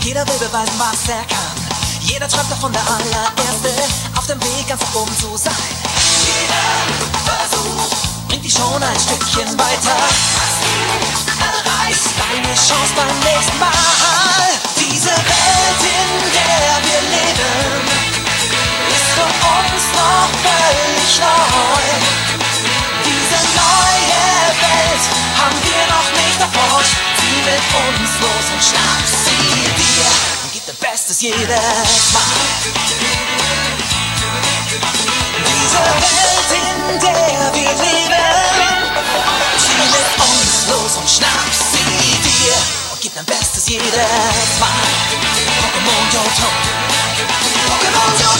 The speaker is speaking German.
Jeder will beweisen, was er kann. Jeder träumt davon, der allererste auf dem Weg ganz nach oben zu sein. Jeder Versuch bringt dich schon ein Stückchen weiter. Was du erreichst, deine Chance beim nächsten Mal. Diese Welt, in der wir leben, ist für uns noch völlig neu. Diese neue Welt haben wir noch nicht erforscht. Zieh mit uns los und schnapp sie dir und gib dein Bestes jedes Mal. Diese Welt, in der wir leben, zieh mit uns los und schnapp sie dir und gib dein Bestes jedes Mal. Pokémon Johto, Pokémon Johto.